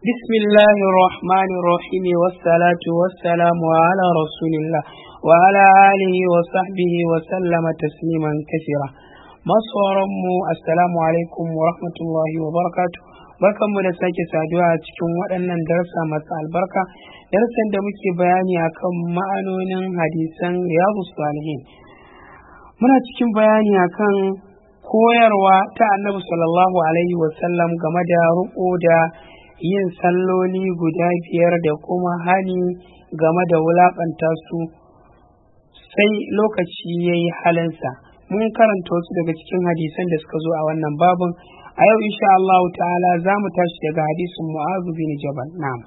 بسم الله الرحمن الرحيم والصلاة والسلام على رسول الله وعلى آله وصحبه وسلم تسليما كثيرا. masu assalamu alaikum wa rahmatullahi wa barakatuh. Barkanmu da sake saduwa a cikin waɗannan darasa masu albarka, darasan da muke bayani akan ma'anonin hadisan Riyadus Salihin. Muna cikin bayani akan koyarwa ta Annabi sallallahu alaihi wa sallam game da riƙo da yin salloli guda biyar da kuma hani game da wulaƙanta su sai lokaci yayi halinsa. Mun karanta wasu daga cikin hadisan da suka zo a wannan babin. A yau insha Allah ta'ala za mu tashi daga hadisin Mu'adh bin Jabal. Na'am.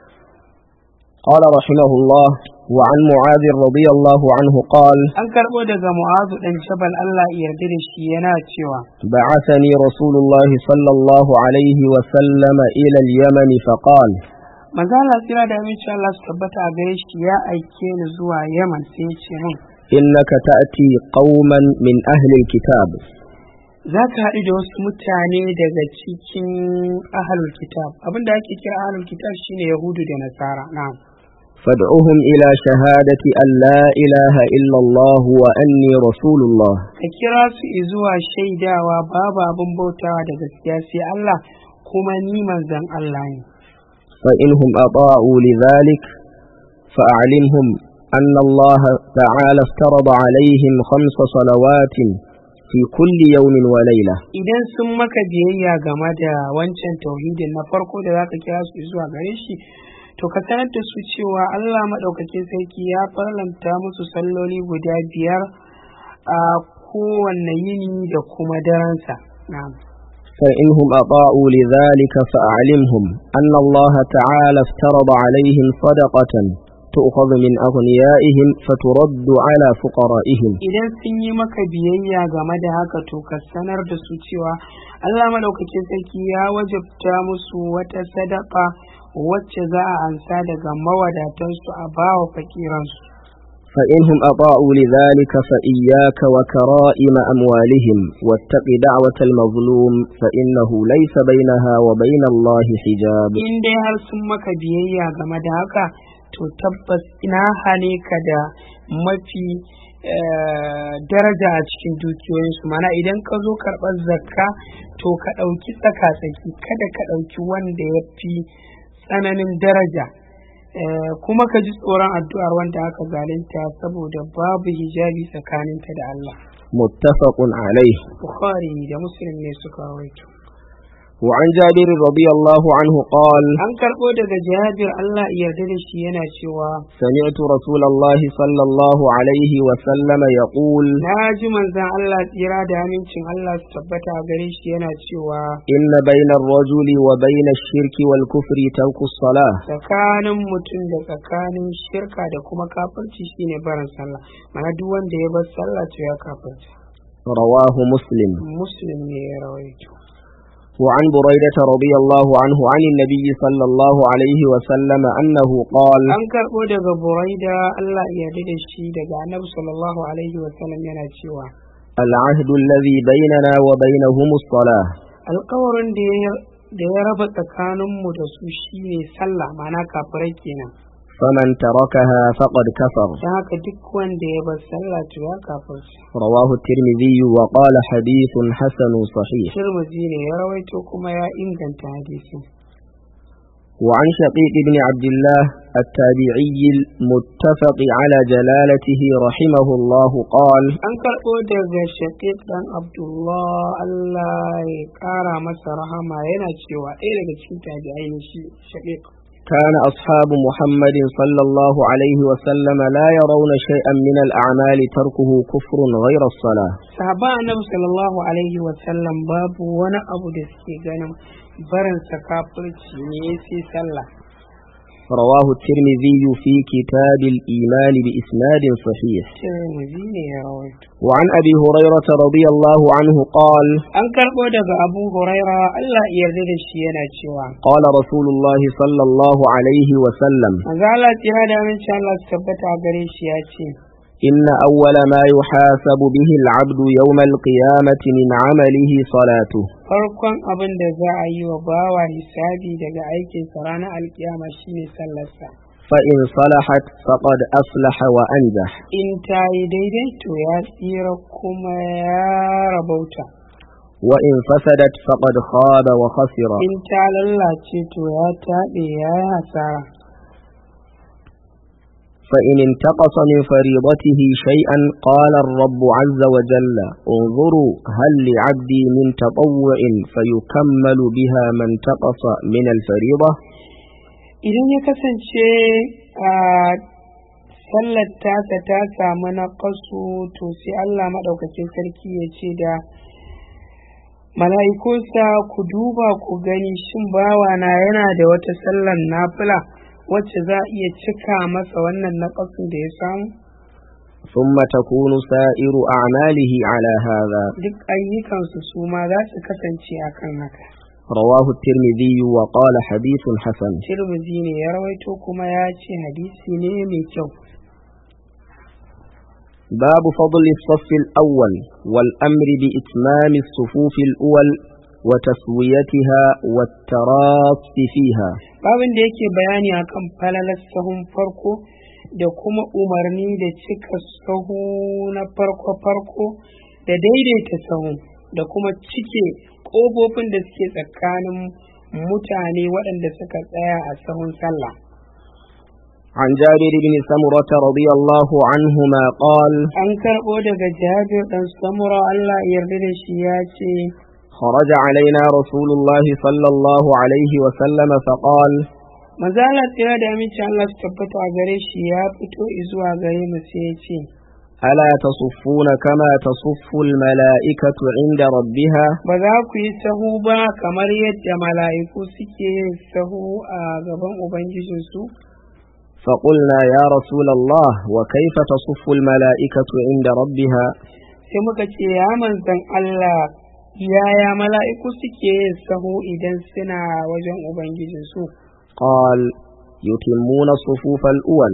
قال رحمه الله وعن معاذ رضي الله عنه قال an karbo daga Mu'adh dan Jabal Allah ya yarda da shi yana cewa بعثني رسول الله صلى الله عليه وسلم إلى اليمن فقال manzo Allah tsira da aminci Allah su tabbata a gare shi ya aike ni zuwa Yaman sai ya ce min إنك تأتي قوما من أهل الكتاب za ka haɗu da wasu mutane daga cikin ahlul kitab. Abinda ake kira ahlul kitab shine Yahudu da Nasara. Na'am. فادعهم إلى شهادة أن لا إله إلا الله وأني رسول الله ka kira su zuwa shaidawa babu abin bautawa da gaskiya sai Allah kuma ni manzon Allah ne. فإنهم أطاعوا لذلك فأعلمهم أن الله تعالى افترض عليهم 5 صلوات في كل يوم وليلة. Idan sun maka biyayya game da wancan tauhidin na farko da za ka kira su zuwa gare shi, to ka sanar da su cewa Allah maɗaukakin sarki ya farlanta musu salloli guda biyar a kowanne yini da kuma daransa. Na'am. فإنهم أطاعوا لذلك فأعلمهم أن الله تعالى افترض عليهم صدقة تؤخذ من أغنيائهم فترد على فقرائهم. Idan sun yi maka biyayya game da haka to ka sanar da su cewa Allah maɗaukakin sarki ya wajabta musu wata sadaka wacce za a ansa daga mawadatansu a bawa fakiransu. فإنهم أطاعوا لذلك فإياك وكرائم أموالهم واتق دعوة المظلوم فإنه ليس بينها وبين الله حجاب. In dai har sun maka biyayya game da haka to tabbas ina hane ka da mafi daraja a cikin dukiyoyinsu. Mana idan ka zo karɓar zakka to ka ɗauki tsaka-tsaki, kada ka ɗauki wanda ya fi tsananin daraja. Kuma ka ji tsoron addu'ar wanda aka zalunta saboda babu hijabi tsakaninta da Allah. متفق عليه. Bukhari da Muslim ne suka rawaito. وعن جابر رضي الله عنه قال An karɓo daga Jabir Allah ya yarda da shi yana cewa سمعت رسول الله صلى الله عليه وسلم يقول na ji manzon Allah tsira da amincin Allah su tabbata a gare shi yana cewa إن بين الرجل وبين الشرك والكفر ترك الصلاة. tsakanin mutum da tsakanin shirka da kuma kafirci shine barin sallah. Mana duk wanda ya bar sallah to ya kafirta. رواه مسلم. Muslim ne ya rawaito. وعن بريدة رضي الله عنه عن النبي صلى الله عليه وسلم أنه قال An karɓo daga Buraida Allah ya yarda da shi daga Annabi sallallahu alaihi wa sallam yana cewa العهد الذي بيننا وبينهم الصلاة. alƙawarin da ya raba tsakaninmu da su shine sallah, ma'ana kafirai kenan. فمن تركها فقد كفر. Don haka duk wanda ya bar sallah to ya kafirci. رواه الترمذي وقال حديث حسن صحيح. Tirmidhi ne ya rawaito kuma ya inganta hadisin. وعن شقيق بن عبد الله التابعي المتفق على جلالته رحمه الله قال An karɓo daga Shaqiq dan Abdullah Allah ya ƙara masa rahama yana cewa ɗaya daga cikin tabi'ai ne shi Shaqiq. كان أصحاب محمد صلى الله عليه وسلم لا يرون شيئا من الأعمال تركه كفر غير الصلاة. Sahaba Annabi sallallahu alaihi wa sallam babu wani abu da suke ganin barin sa kafirci ne sai sallah. رواه الترمذي في كتاب الإيمان بإسناد صحيح. Tirmidhi ne ya rawaito. وعن أبي هريرة رضي الله عنه قال An karɓo daga Abu Huraira Allah ya yarda da shi yana cewa قال رسول الله صلى الله عليه وسلم manzo Allah tsira da aminci Allah su tabbata a gare shi ya ce إن أول ما يحاسب به العبد يوم القيامة من عمله صلاته. farkon abin da za a yi wa bawa hisabi daga aikinsa ranar alkiyama shine sallarsa. فإن صلحت فقد أفلح وأنجح. In ta yi daidai to ya tsira kuma ya rabauta. وإن فسدت فقد خاب وخسر. In ta lallace to ya taɓe ya yi hasara. فإن انتقص من فريضته شيئا قال الرب عز وجل انظروا هل لعبدي من تطوع فيكمل بها ما انتقص من الفريضة. Idan ya kasance a sallar tasa ta samu naƙasu to sai Allah maɗaukakin sarki ya ce da mala'ikunsa ku duba ku gani shin bawana yana da wata sallar nafila wacce za a iya cika masa wannan naƙasu da ya samu. ثم تكون سائر أعماله على هذا. Duk ayyukansu su ma za su kasance akan haka. رواه الترمذي وقال حديث حسن. Tirmidhi ne ya rawaito kuma ya ce hadisi ne mai kyau. باب فضل الصف الأول والأمر بإتمام الصفوف الأول وتسويتها والتراص فيها. babin da yake bayani akan falalar sahun farko da kuma umarni da cika sahu na farko da daidaita sahu da kuma cike ƙofofin da suke tsakanin mutane waɗanda suka tsaya a sahun sallah. عن جابر بن سمرة رضي الله عنهما قال an karɓo daga Jabir ɗan Samura Allah ya yarda da shi ya ce خرج علينا رسول الله صلى الله عليه وسلم فقال manzo Allah tsira da aminci Allah su tabbata a gare shi ya fito zuwa gare mu sai ya ce ألا تصفون كما تصف الملائكة عند ربها. ba za ku yi sahu ba kamar yadda mala'iku suke yin sahu a gaban ubangijinsu. فقلنا يا رسول الله وكيف تصف الملائكة عند ربها. sai muka ce ya manzon Allah yaya mala'iku suke yin sahu idan suna wajen ubangijinsu. قال يتمون الصفوف الأول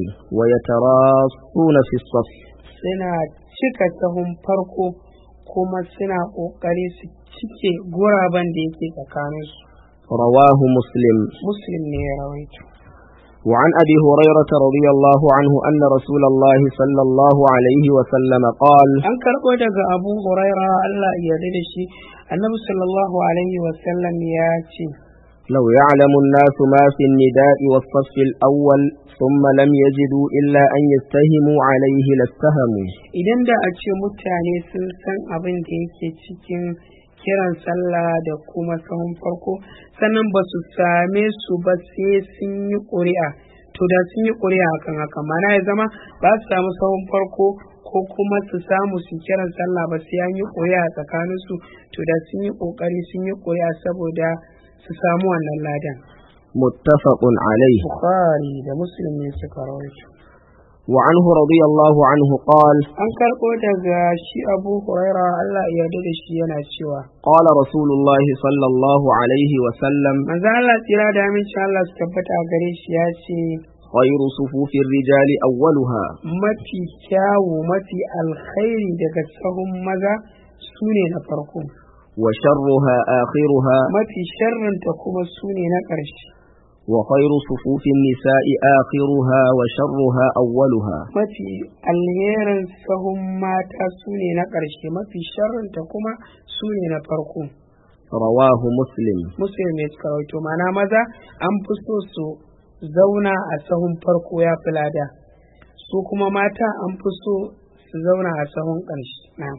ويتراصون في الصف. suna cika sahun farko kuma suna ƙoƙari su cike guraben da yake tsakaninsu. رواه مسلم. Muslim ne ya rawaito. وعن أبي هريرة رضي الله عنه أن رسول الله صلى الله عليه وسلم قال an karɓo daga Abu Huraira Allah ya yarda da shi Annabi sallallahu alaihi wa sallam ya ce لو يعلم الناس ما في النداء والصف الأول ثم لم يجدوا إلا أن يستهموا عليه لاستهموا. idan da a ce mutane sun san abin da yake cikin kiran sallah da kuma sahun farko sannan ba su same su ba sai sun yi ƙuri'a to da sun yi ƙuri'a akan haka mana ya zama ba su samu sahun farko ko kuma su samu su kiran sallah ba sai an yi ƙuri'a tsakaninsu to da sun yi ƙoƙari sun yi ƙuri'a saboda su samu wannan ladan. متفق عليه. Bukhari da Muslim ne suka rawaito. وعنه رضي الله عنه قال an karɓo daga shi Abu Huraira Allah ya yarda da shi yana cewa قال رسول الله صلى الله عليه وسلم manzo Allah tsira da aminci Allah su tabbata a gare shi ya ce خير صفوف الرجال أولها. mafi kyawu mafi alkhairi daga sahun maza su ne na farko وشرها آخرها. mafi sharrinta kuma su ne na ƙarshe وخير صفوف النساء آخرها وشرها أولها. mafi alherin sahun mata su ne na ƙarshe mafi sharrinta kuma su ne na farko. رواه مسلم. Muslim ne suka rawaito mana maza an fi so su zauna a sahun farko ya fi lada su kuma mata an fi so su zauna a sahun ƙarshe.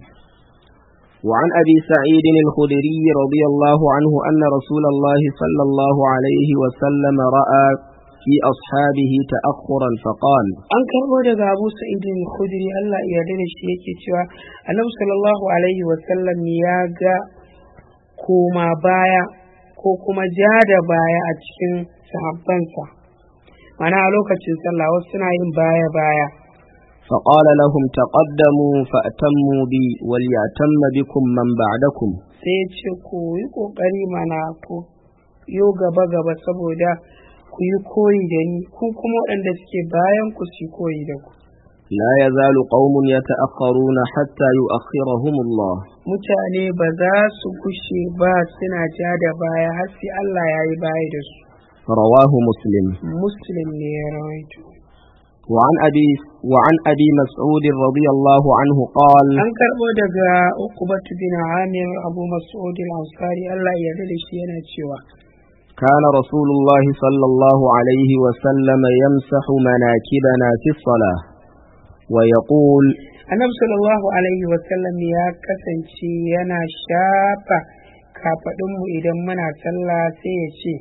وعن أبي سعيد الخدري رضي الله عنه أن رسول الله صلى الله عليه وسلم رأى في أصحابه تأخرا فقال an karɓo daga Abu Sa'id al-Khudri Allah ya yarda da shi yake cewa Annabi sallallahu alaihi wa sallam ya ga koma baya ko kuma ja da baya a cikin sahabbansa mana a lokacin sallah wasu suna yin baya فقال لهم تقدموا فأتموا بي وليأتم بكم من بعدكم. sai ya ce ku yi ƙoƙari mana ku yo gaba saboda ku yi koyi da ni ku kuma waɗanda suke bayan ku su koyi da ku. لا يزال قوم يتأخرون حتى يؤخرهم الله. mutane ba za su gushe ba suna ja da baya har sai Allah ya yi baya da su. رواه مسلم. Muslim ne ya rawaito. وعن أبي مسعود رضي الله عنه قال An karɓo daga Uqbatu bin Amir Abu Mas'ud al-Ansari Allah ya yarda da shi yana cewa كان رسول الله صلى الله عليه وسلم يمسح مناكبنا في الصلاة ويقول Annabi sallallahu alaihi wa sallam ya kasance yana shafa kafadunmu idan muna sallah sai ya ce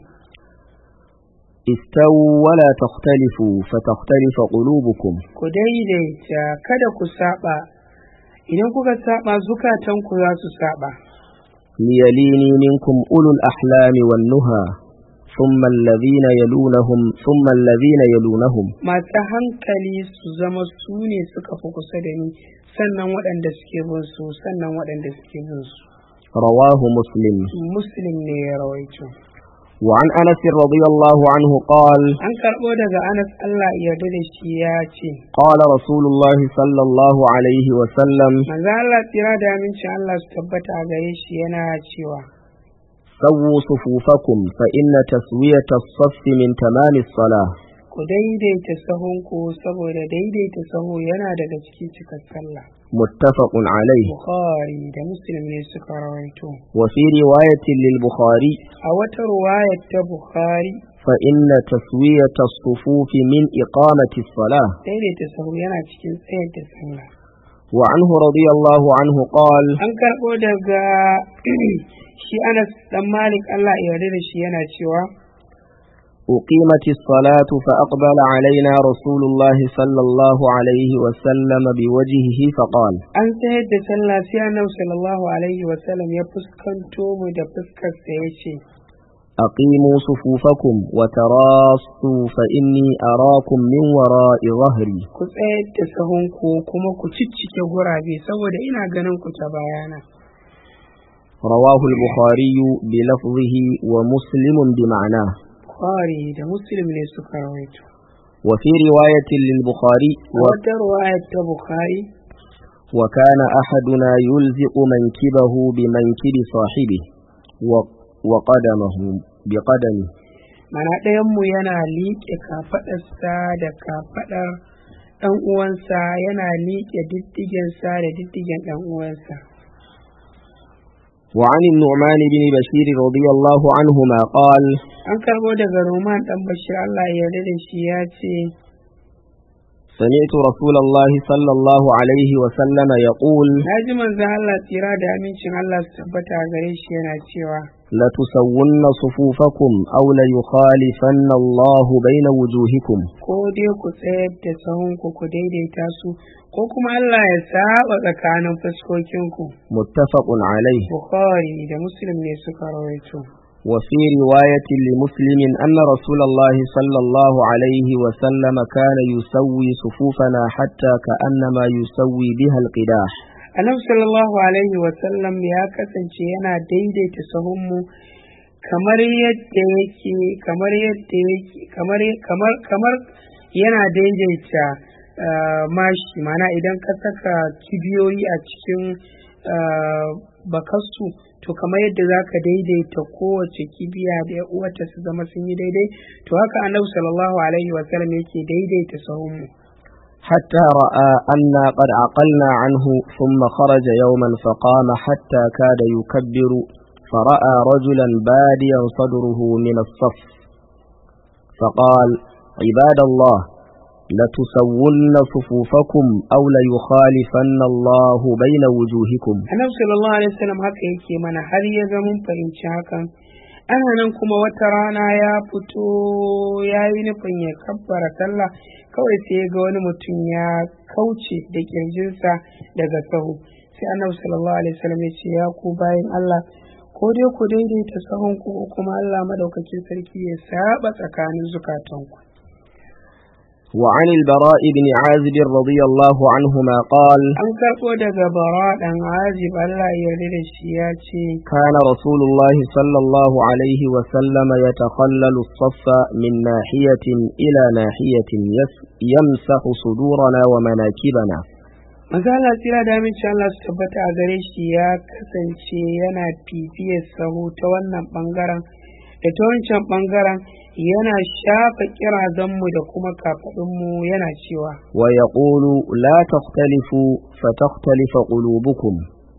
استووا ولا تختلفوا فتختلف قلوبكم. ku daidaita kada ku saba, idan kuka saba zukatanku za su saba. ليليني منكم أولو الأحلام والنهى ثم الذين يلونهم. Masu hankali su zama su ne suka fi kusa da ni, sannan waɗanda suke bin su, sannan waɗanda suke bin su. رواه مسلم. Muslim ne ya rawaito. وعن أنس رضي الله عنه قال An karɓo daga Anas Allah ya yarda da shi ya ce قال رسول الله صلى الله عليه وسلم manzo Allah tsira da amincin Allah su tabbata a gare shi yana cewa سووا صفوفكم فإن تسوية الصف من تمام الصلاة. ku daidaita sahunku saboda daidaita sahu yana daga cikin cikar sallah. متفق عليه. Bukhari da Muslim ne suka rawaito. وفي رواية للبخاري A wata ruwayar ta Bukhari فإن تسوية الصفوف من إقامة الصلاة. daidaita sahu yana cikin tsayar da sallah. وعنه رضي الله عنه قال An karɓo daga shi Anas dan Malik Allah ya yarda da shi yana cewa أقيمت الصلاة فأقبل علينا رسول الله صلى الله عليه وسلم بوجهه فقال an tsayar da sallah sai Annabi sallallahu alaihi wa sallam ya fuskanto mu da fuskar sa yace أقيموا صفوفكم وتراصوا فإني أراكم من وراء ظهري. ku tsayar da sahunku kuma ku ciccike gurabe saboda ina ganin ku ta bayana. رواه البخاري بلفظه ومسلم بمعناه. Bukhari da Muslim ne suka rawaito. وفي رواية للبخاري wata ruwayar ta Bukhari وكان أحدنا يلزق منكبه بمنكب صاحبه وقدمه بقدمه. mana ɗayanmu yana liƙe kafaɗarsa da kafaɗar ɗan uwansa, yana liƙe diddigensa da diddigen ɗan uwansa. وعن النعمان بن بشير رضي الله عنهما قال An karɓo daga Roman ɗan Bashir Allah ya yarda da shi ya ce سمعت رسول الله صلى الله عليه وسلم يقول na ji manzon Allah tsira da amincin Allah su tabbata a gare shi yana cewa لتسون صفوفكم أو ليخالفن الله بين وجوهكم. ko dai ku tsayar da sahunku ku daidaita su ko kuma Allah ya saba tsakanin fuskokinku. متفق عليه. Bukhari da Muslim ne suka rawaito. وفي رواية لمسلم أن رسول الله صلى الله عليه وسلم كان يسوي صفوفنا حتى كأنما يسوي بها القداح. Annabi sallallahu alaihi wa sallam ya kasance yana daidaita sahunmu kamar yana daidaita mashi, mana idan ka saka kibiyoyi a cikin bakassu to kamar yadda za ka daidaita kowace kibiya da uwarta su zama sun yi daidai, to haka Annabi sallallahu alaihi wa sallam yake daidaita sahunmu. حتى رأى أنا قد عقلنا عنه ثم خرج يوما فقام حتى كاد يكبر فرأى رجلا باديا صدره من الصف فقال عباد الله لتسون صفوفكم أو ليخالفن الله بين وجوهكم. Annabi sallallahu alaihi wasallam haka yake mana har ya ga mun fahimci hakan. Ana nan kuma wata rana ya fito ya yi nufin ya kabbara sallah, kawai sai ya ga wani mutum ya kauce da kirjinsa daga sahu. Sai Annabi sallallahu alaihi wasallam ya ce ya ku bayin Allah, ko dai ku daidaita sahunku ko kuma Allah madaukakin sarki ya saba tsakanin zukatanku. وعن البراء بن عازب رضي الله عنهما قال an karɓo daga bara ɗan azib Allah ya yarda da shi ya ce كان رسول الله صلى الله عليه وسلم يتخلل الصف من ناحية إلى ناحية يمسح صدورنا ومناكبنا. manzo Allah tsira da aminci Allah su tabbata a gare shi ya kasance yana fifiyar sahu ta wannan bangaren da ta wancan bangaren, yana shafa kirazanmu da kuma kafaɗinmu yana cewa ويقول لا تختلفوا فتختلف قلوبكم.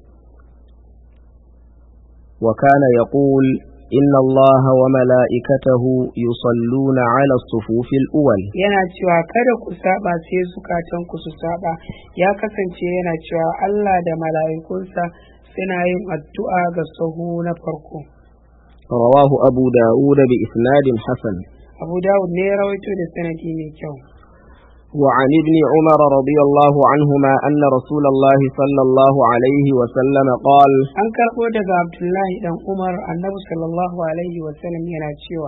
وكان يقول إن الله وملائكته يصلون على الصفوف الأول. yana cewa kada ku saba sai zukatanku su saba. Ya kasance yana cewa Allah da mala'ikunsa suna yin addu'a ga sahu na farko. رواه أبو داود بإسناد حسن. Abu Dawud ne ya rawaito da sanadi mai kyau. وعن ابن عمر رضي الله عنهما أن رسول الله صلى الله عليه وسلم قال An karɓo daga Abdullahi dan Umar, Annabi sallallahu alaihi wa sallam yana cewa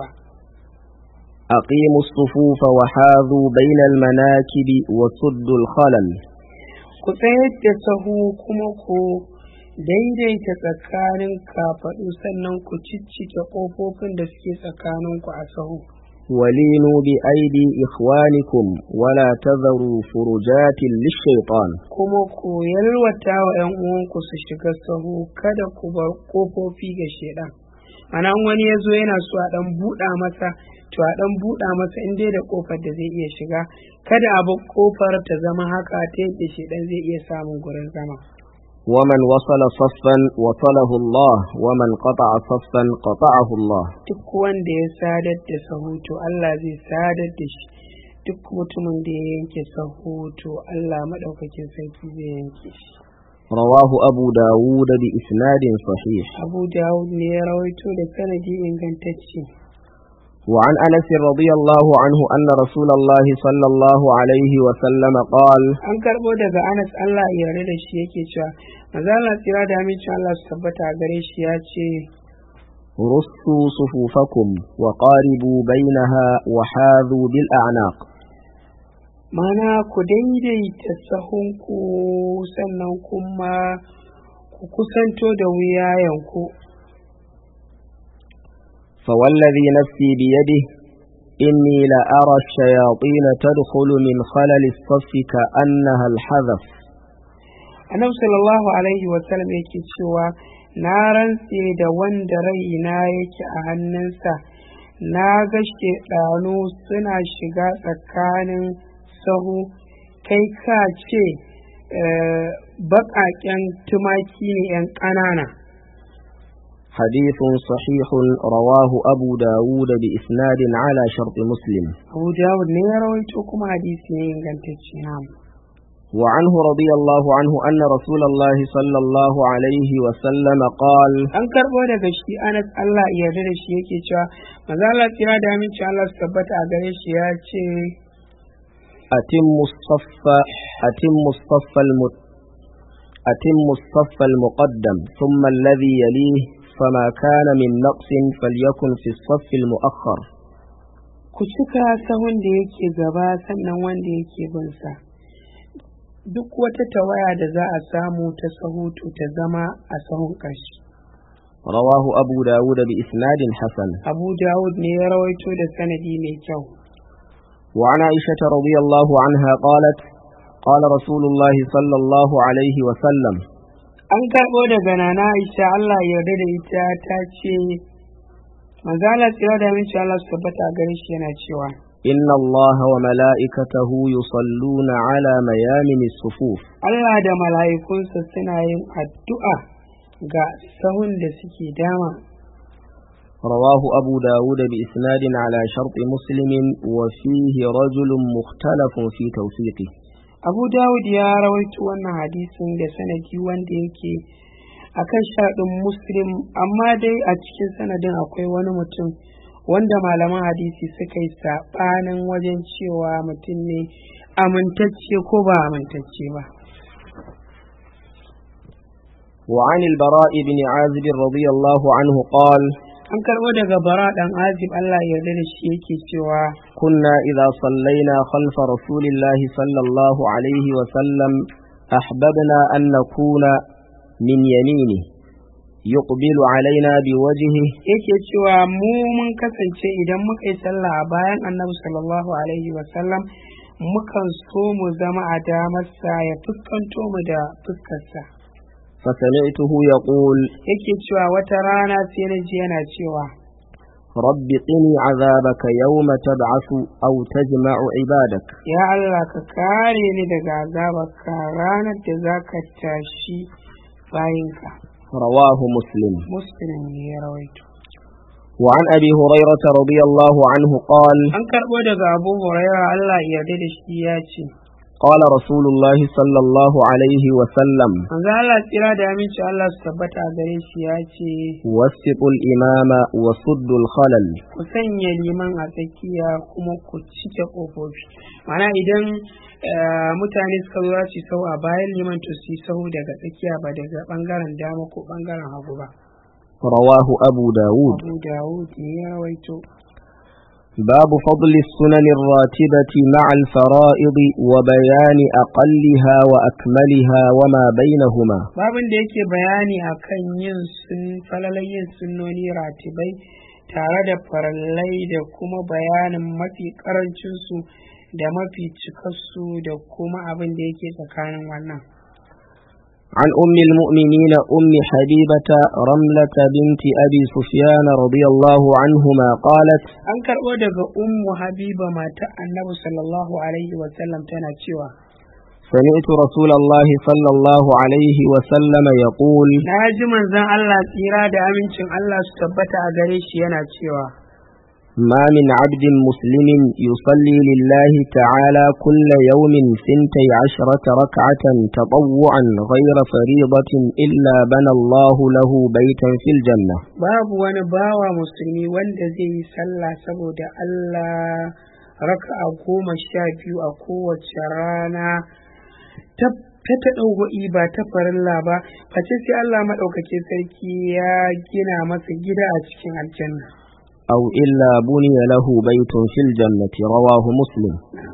أقيموا الصفوف وحاذوا بين المناكب وسدوا الخلل. ku tsayar da sahu kuma ku daidaita tsakanin kafaɗu, sannan ku ciccike ƙofofin da suke tsakaninku a sahu. ولينوا بأيدي إخوانكم ولا تذروا فرجات للشيطان. kuma ku yalwata wa ‘yan uwanku su shiga sahu, kada ku bar ƙofofi ga shaidan. Ana wani ya zo yana so a ɗan buɗa masa, to a ɗan buɗa masa in dai da ƙofar da zai iya shiga, kada a bar ƙofar ta zama haka ta yadda shaidan zai iya samun gurin zama. ومن وصل صفا وصله الله ومن قطع صفا قطعه الله. Duk wanda ya sadar da sahu to Allah zai sadar da shi, duk mutumin da ya yanke sahu to Allah maɗaukakin sarki zai yanke shi. رواه أبو داود بإسناد صحيح. Abu Dawud ne ya rawaito da sanadi ingantacce. وعن أنس رضي الله عنه أن رسول الله صلى الله عليه وسلم قال An karɓo daga Anas Allah ya yarda da shi yake cewa manzo Allah tsira da amincin Allah su tabbata a gare shi ya ce رصوا صفوفكم وقاربوا بينها وحاذوا بالأعناق. mana ku daidaita sahunku sannan kuma ku kusanto da wuyayenku. فوالذي نفسي بيده إني لأرى الشياطين تدخل من خلل الصف كأنها الحذف. Annabi sallallahu alaihi wa sallam yake cewa na rantse da wanda raina yake a hannunsa, na ga shedanu suna shiga tsakanin sahu kai ka ce baƙaƙen tumaki ne 'yan ƙanana. حديث صحيح رواه أبو داود بإسناد على شرط مسلم. Abu Dawud ne ya rawaito kuma hadisi ne ingantacce. وعنه رضي الله عنه أن رسول الله صلى الله عليه وسلم قال An karɓo daga shi Anas Allah ya yarda da shi yake cewa manzo Allah tsira da aminci Allah su tabbata a gare shi ya ce أتم الصف المقدم ثم الذي يليه فما كان من نقص فليكن في الصف المؤخر. ku cika sahun da yake gaba sannan wanda yake bin sa. Duk wata tawaya da za a samu ta sahu to ta zama a sahun ƙarshe. رواه أبو داود بإسناد حسن. Abu Dawud ne ya rawaito da sanadi mai kyau. وعن عائشة رضي الله عنها قالت قال رسول الله صلى الله عليه وسلم An karɓo daga Nana Aisha Allah ya yarda da ita ta ce manzo Allah tsira da aminci Allah su tabbata a gare shi yana cewa إن الله وملائكته يصلون على ميامن الصفوف. Allah da mala'ikunsa suna yin addu'a ga sahun da suke dama. رواه أبو داود بإسناد على شرط مسلم وفيه رجل مختلف في توثيقه. Abu Dawud ya rawaito wannan hadisin da sanadi wanda yake akan shaɗin Muslim, amma dai a cikin sanadin akwai wani mutum wanda malaman hadisi suka yi saɓanin wajen cewa mutum ne amintacce ko ba amintacce ba. وعن البراء بن عازب رضي الله عنه قال an karɓo daga bara ɗan azib Allah ya yarda da shi yake cewa كنا إذا صلينا خلف رسول الله صلى الله عليه وسلم أحببنا أن نكون من يمينه يقبل علينا بوجهه. yake cewa mu mun kasance idan muka yi sallah a bayan annabi sallallahu alaihi wasallam mukan so mu zama a damarsa ya fuskanto mu da fuskarsa. فسمعته يقول yake cewa wata rana sai na ji yana cewa رب قني عذابك يوم تبعث أو تجمع عبادك. ya Allah ka kare ni daga azabarka ranar da zaka tashi bayinka. رواه مسلم. muslim ne ya rawaito. وعن أبي هريرة رضي الله عنه قال an karɓo daga abu hurairah Allah ya yarda da shi ya ce قال رسول الله صلى الله عليه وسلم manzo Allah tsira da aminci Allah su tabbata a gare shi ya ce وسطوا الإمام وصدوا الخلل. ku sanya liman a tsakiya kuma ku cike ƙofofi. Mana idan mutane suka zo su sau a bayan liman to su sau daga tsakiya ba daga ɓangaren dama ko ɓangaren hagu ba. رواه أبو داود. Abu Dawud ne ya rawaito. باب فضل السنن الراتبة مع الفرائض وبيان أقلها وأكملها وما بينهما. babin da yake bayani akan falalar yin sunnoni ratibai tare da farallai da kuma bayanin mafi karancinsu da mafi cikarsu da kuma abin da yake tsakanin wannan. عن أم المؤمنين أم حبيبة رملة بنت أبي سفيان رضي الله عنهما قالت an karɓo daga ummu habiba mata annabi sallallahu alaihi wasallam tana cewa سمعت رسول الله صلى الله عليه وسلم يقول na ji manzon Allah tsira da amincin Allah su tabbata a gare shi yana cewa ما من عبد مسلم يصلي لله تعالى كل يوم 12 ركعة تطوعا غير فريضة إلا بنى الله له بيتا في الجنة. babu wani bawa musulmi wanda zai yi sallah saboda Allah raka'a 12 a kowace rana ta taɗauwa'i ba ta farilla ba face sai Allah maɗaukakin sarki ya gina masa gida a cikin aljanna. أو إلا بني له بيت في الجنة. رواه مسلم.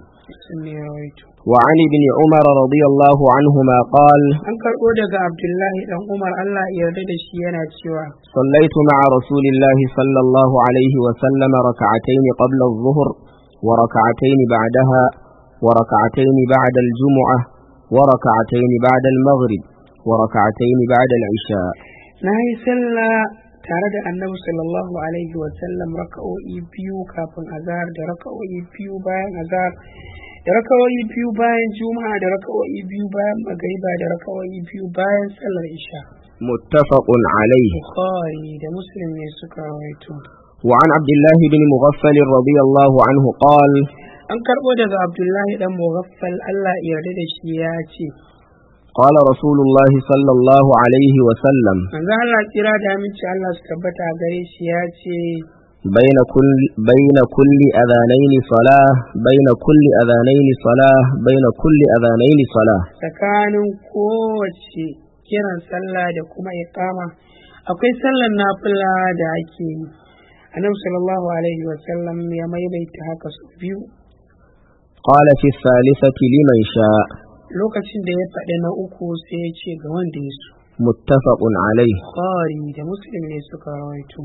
وعن ابن عمر رضي الله عنهما قال an karɓo daga Abdullahi dan Umar Allah ya yarda da shi yana cewa صليت مع رسول الله صلى الله عليه وسلم ركعتين قبل الظهر وركعتين بعدها وركعتين بعد الجمعة وركعتين بعد المغرب وركعتين بعد العشاء. na yi sallah tare da annabi sallallahu alaihi wasallam raka'o'i biyu kafin azhar da raka'o'i biyu bayan azhar da raka'o'i biyu bayan juma'a da raka'o'i biyu bayan magriba da raka'o'i biyu bayan sallar isha. متفق عليه. Bukhari da Muslim ne suka rawaito. وعن عبد الله بن مغفل رضي الله عنه قال an karɓo daga Abdullahi dan Mughaffal Allah ya yarda da shi ya ce قال رسول الله صلى الله عليه وسلم manzo Allah tsira da aminci Allah su tabbata gare shi ya ce بين كل أذانين صلاة بين كل أذانين صلاة بين كل أذانين صلاة. tsakanin kowace kiran sallah da kuma iqama akwai sallar nafila da ake yi. Annabi sallallahu alaihi wasallam ya maimaita haka su biyu. قال في الثالثة لمن شاء. lokacin da ya faɗi na uku sai ya ce ga wanda ya so. متفق عليه. Bukhari da Muslim ne suka rawaito.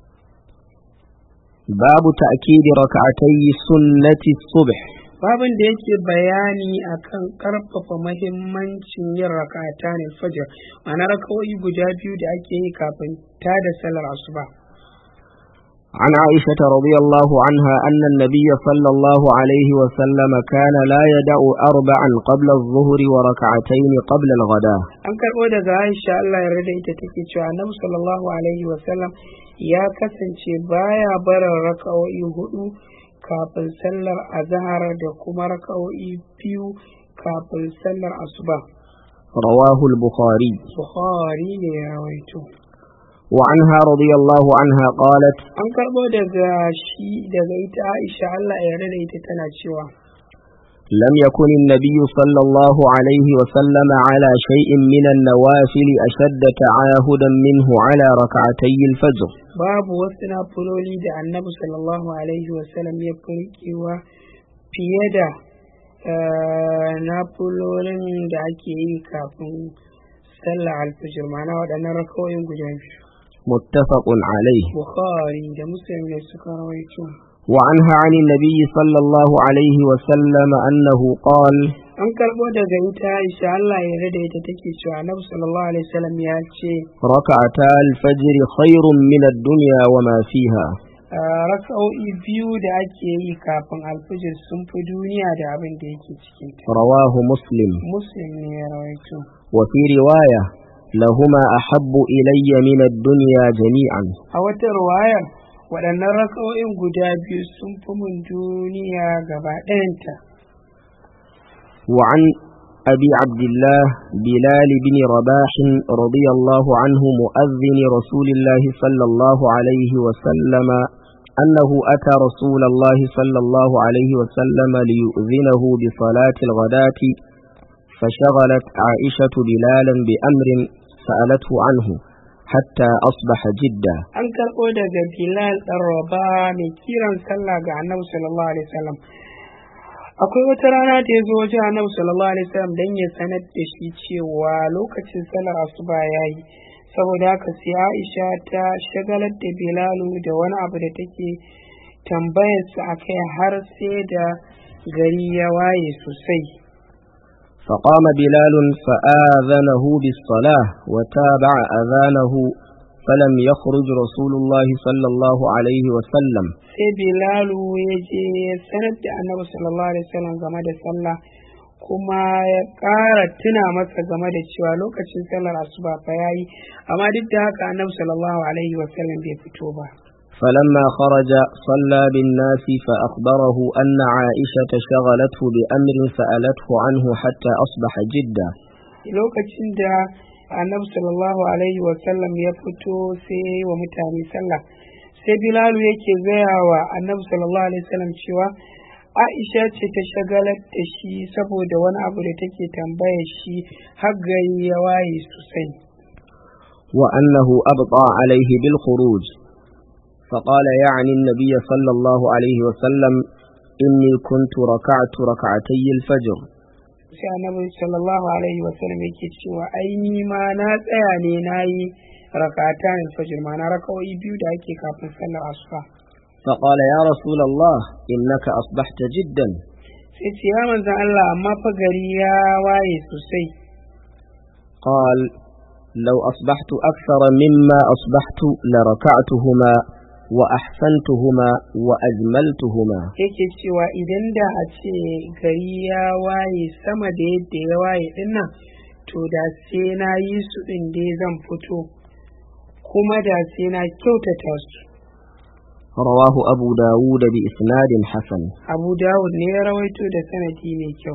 باب تأكيد ركعتي سنة الصبح. babin da yake bayani akan karfafa mahimmancin yin rak'atan al-fajr ma'ana rak'o'i guda biyu da ake yi kafin ta da salar asuba. عن عائشة رضي الله عنها أن النبي صلى الله عليه وسلم كان لا يدع 4 قبل الظهر وركعتين قبل الغداء. an karɓo daga Aisha Allah ya yarda ita take cewa Annabi sallallahu alaihi wasallam ya kasance baya barin raka'o'i 4 kafin sallar azhar da kuma raka'o'i 2 kafin sallar asuba. رواه البخاري. Bukhari ne ya rawaito. وعنها رضي الله عنها قالت an karɓo daga ita Aisha Allah ya yarda ita tana cewa لم يكن النبي صلى الله عليه وسلم على شيء من النوافل أشد تعاهدا منه على ركعتي الفجر. babu wasu nafiloli da annabi sallallahu alaihi wasallam ya furkewa fiye da nafilolin da ake yi kafin sallar alfajir, ma'ana waɗannan rakawoyin guda biyu. متفق عليه. bukhari da muslim ne suka rawaito. وعنها عن النبي صلى الله عليه وسلم أنه قال an karɓo daga ita Aisha Allah ya yarda ita take cewa annabi sallallahu alaihi wasallam ya ce ركعتا الفجر خير من الدنيا وما فيها. raka'o'i biyu da ake yi kafin alfajir sun fi duniya da abin da yake cikin ta. رواه مسلم. muslim ne ya rawaito. وفي رواية لهما أحب إلي من الدنيا جميعا. a wata ruwayar waɗannan raka'o'in guda biyu sun fi mun duniya gaba ɗayanta. وعن أبي عبد الله بلال بن رباح رضي الله عنه مؤذن رسول الله صلى الله عليه وسلم أنه أتى رسول الله صلى الله عليه وسلم ليؤذنه بصلاة الغداة فشغلت عائشة بلالا بأمر سألته عنه حتى أصبح جدا. an karɓo daga Bilal ɗan Rabah mai kiran sallah ga annabi sallallahu alaihi wasallam. akwai wata rana da ya zo wajen annabi sallallahu alaihi wasallam don ya sanar da shi cewa lokacin sallar asuba ya yi, saboda haka sai Aisha ta shagalar da Bilalu da wani abu da take tambayarsa akai har sai da gari ya waye sosai. فقام بلال فآذنه بالصلاة وتابع أذانه فلم يخرج رسول الله صلى الله عليه وسلم. sai Bilalu ya je ya sanar da annabi sallallahu alaihi wasallam game da sallah, kuma ya ƙara tuna masa game da cewa lokacin sallar asuba fa yayi, amma duk da haka annabi sallallahu alaihi wasallam bai fito ba. فلما خرج صلى بالناس فأخبره أن عائشة شغلته بأمر سألته عنه حتى أصبح جدا. lokacin da annabi sallallahu alaihi wasallam ya fito sai wa mutane sallah, sai Bilalu yake gaya wa annabi sallallahu alaihi wasallam cewa Aisha ce ta shagalar da shi saboda wani abu da take tambaya shi har gari ya waye sosai. وأنه أبطأ عليه بالخروج فقال يعني النبي صلى الله عليه وسلم إني كنت ركعت ركعتي الفجر. sai annabi sallallahu alaihi wasallam yake cewa ai ni ma na tsaya ne nayi rak'atan al-fajr, ma na raka'o'i biyu da ake kafin sallar asuba. فقال يا رسول الله إنك أصبحت جدا. sai ce ya manzon Allah amma fa gari ya waye sosai. قال لو أصبحت أكثر مما أصبحت لركعتهما وأحسنتهما وأجملتهما. yake cewa idan da a ce gari ya waye sama da yadda ya waye dinnan, to da sai na yi su din dai zan fito, kuma da sai na kyautata su. رواه أبو داود بإسناد حسن. Abu Dawud ne ya rawaito da sanadi mai kyau.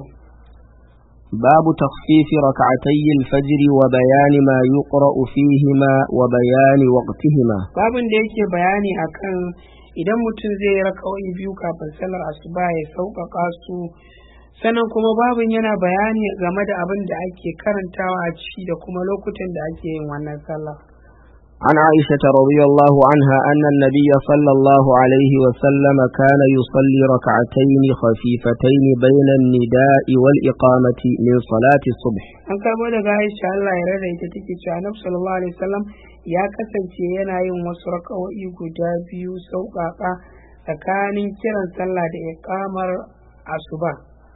باب تخفيف ركعتي الفجر وبيان ما يقرأ فيهما وبيان وقتهما. babin da yake bayani akan idan mutum zai yi raka'o'i biyu kafin sallar asuba ya sauƙaƙa su, sannan kuma babin yana bayani game da abin da ake karantawa a ciki da kuma lokutan da ake yin wannan sallah. عن عائشة رضي الله عنها أن النبي صلى الله عليه وسلم كان يصلي ركعتين خفيفتين بين النداء والإقامة من صلاة الصبح. an karbo daga Aisha Allah ya rada ita take cewa Annabi sallallahu alaihi wasallam ya kasance yana yin wasu raka'o'i guda biyu sauƙaƙa tsakanin kiran sallah da iqamar asuba.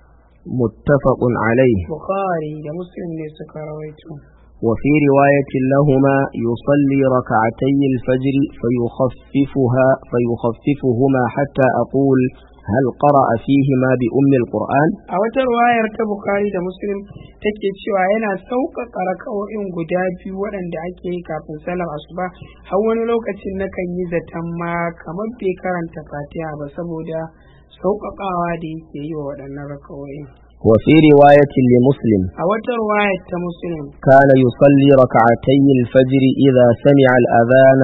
متفق عليه. Bukhari da Muslim ne suka rawaito. وفي رواية لهما يصلي ركعتي الفجر فيخففهما حتى أقول هل قرأ فيهما بأم القرآن. a wata ruwayar ta Bukhari da Muslim take cewa yana sauƙaƙa raka'o'in guda biyu waɗanda ake yi kafin salar asuba, har wani lokacin nakan yi zaton ma kamar bai karanta Fatiha ba saboda sauƙaƙawa da yake yi wa waɗannan raka'o'in. وفي رواية لمسلم a wata ruwayar ta Muslim كان يصلي ركعتي الفجر إذا سمع الأذان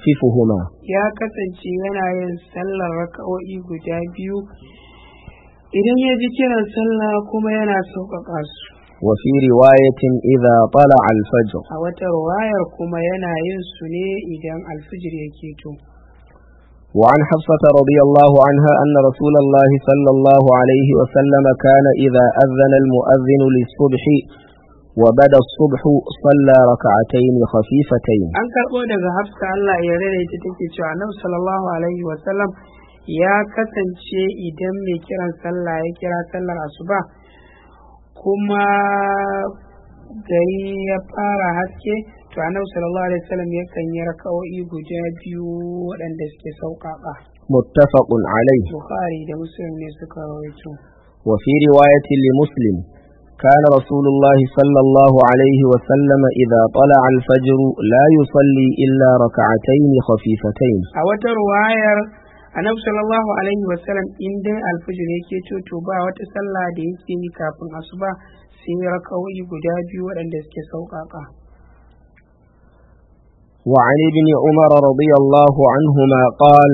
ويخففهما. ya kasance yana yin sallar raka'o'i guda biyu idan ya ji kiran sallah kuma yana sauƙaƙa su. وفي رواية إذا طلع الفجر. A wata ruwayar kuma yana yin su ne idan alfijir ya keto. وعن حفصة رضي الله عنها أن رسول الله صلى الله عليه وسلم كان إذا أذن المؤذن للصبح وبدا الصبح صلى ركعتين خفيفتين. An karɓo daga Hafsa Allah ya rere ita take cewa Annabi sallallahu alaihi wa sallam ya kasance idan mai kiran sallah ya kira sallar asuba kuma gari ya fara haske to Annabi sallallahu alaihi wa sallam yakan yi raka'o'i guda biyu waɗanda suke sauƙaƙa. Muttafaqun alayh. Bukhari da Muslim ne suka rawaito. Wa fi riwayatin li Muslim كان رسول الله صلى الله عليه وسلم إذا طلع الفجر لا يصلي إلا ركعتين خفيفتين. أوت رواية النبي صلى الله عليه وسلم إن دي الفجر يكي توبا وتسلى دي يكي كافن أصبع سيرك ويقدابي ولن دسك سوقاقا. وعن ابن عمر رضي الله عنهما قال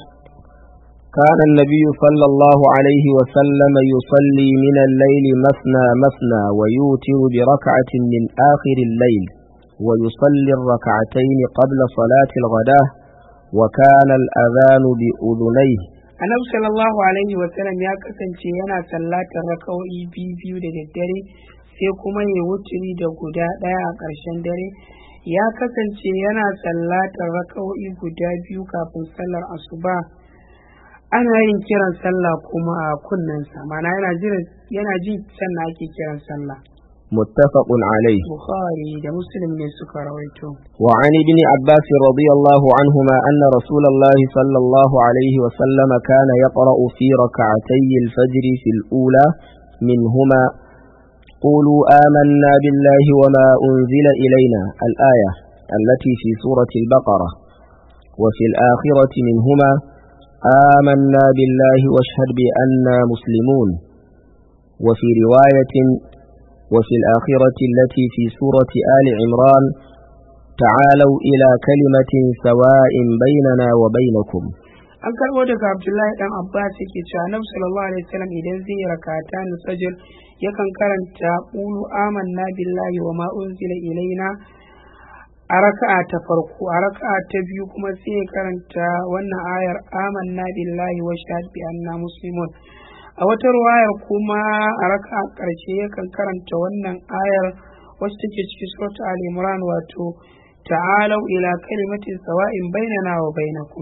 كان النبي صلى الله عليه وسلم يصلي من الليل مثنى مثنى ويوتر بركعة من آخر الليل ويصلي الركعتين قبل صلاة الغداء وكان الأذان بأذنيه. النبي صلى الله عليه وسلم يا كسنتي yana sallatar raka'o'i biyu da daddare sai kuma ya wuturi da guda ɗaya a ƙarshen dare. Ya kasance yana sallatar raka'o'i guda biyu kafin sallar asuba. Ana yin kiran sallah kuma a kunnensa, mana yana ji sannan ake kiran sallah. Muttafaqun alayh. Bukhari da Muslim ne suka rawaito. Wa an ibn Abbas radiyallahu anhuma anna Rasulullahi sallallahu alayhi wa sallam kana yaqra'u fi rak'atay al-fajr fi al-ula minhuma قولوا آمنا بالله وما أنزل إلينا الآية التي في سورة البقرة وفي الآخرة منهما آمنا بالله واشهد بأننا مسلمون وفي رواية وفي الآخرة التي في سورة آل عمران تعالوا إلى كلمة سواء بيننا وبينكم. an karɓo daga Abdullahi dan Abbas yake cewa Annabi sallallahu alaihi wasallam idan zai rakata na fajr yakan karanta qulu amanna billahi wa ma unzila ilaina a raka'a ta farko, a raka'a ta biyu kuma sai ya karanta wannan ayar amanna billahi wa shahid bi anna muslimun. A wata ruwayar kuma a raka'a ƙarshe yakan karanta wannan ayar wacce take cikin surat al-imran wato ta'alau ila kalimatin sawa'in bainana wa bainakum.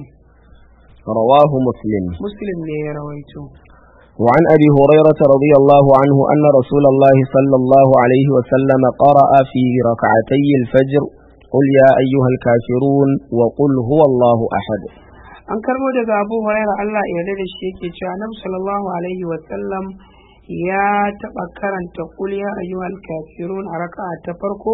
رواه مسلم. مسلم ne ya rawaito. وعن أبي هريرة رضي الله عنه أن رسول الله صلى الله عليه وسلم قرأ في ركعتي الفجر قل يا أيها الكافرون وقل هو الله أحد. an karbo daga Abu Hurairah Allah ya yarda da shi yake cewa Annabi sallallahu alaihi wa sallam ya taba karanta qul ya ayyuhal kafirun a raka'a ta farko,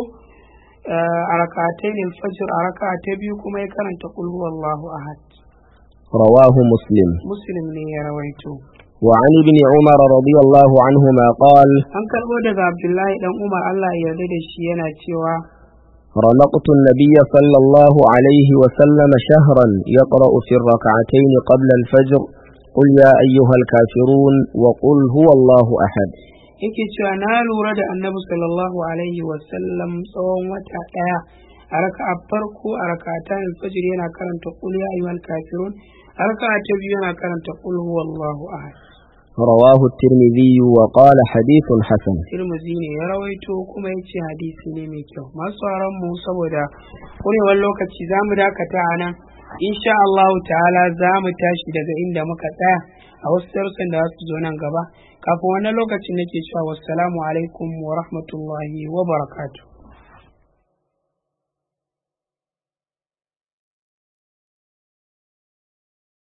a rak'atayn al-fajr a raka'a ta biyu kuma ya karanta qul huwallahu ahad. رواه مسلم. مسلم ne ya rawaito. وعن ابن عمر رضي الله عنهما قال an karbo daga Abdullahi dan Umar Allah ya yarda da shi yana cewa رمقت النبي صلى الله عليه وسلم شهرا يقرأ في الركعتين قبل الفجر قل يا أيها الكافرون وقل هو الله أحد. yake cewa na lura da Annabi sallallahu alaihi wa sallam tsawon wata ɗaya a raka'a farko a rak'atan al-fajr yana karanta qul ya ayyuhal kafirun, a raka'a ta biyu yana karanta qul huwallahu ahad. رواه الترمذي وقال حديث حسن. Tirmidhi ne ya rawaito kuma yace hadisi ne mai kyau. Masu sauraron mu saboda kurewar lokaci zamu dakata a nan. Insha Allah ta'ala zamu tashi daga inda muka tsaya a wasu darussan da su zo nan gaba. Kafin wannan lokacin nake cewa wassalamu alaikum wa rahmatullahi wa barakatuh.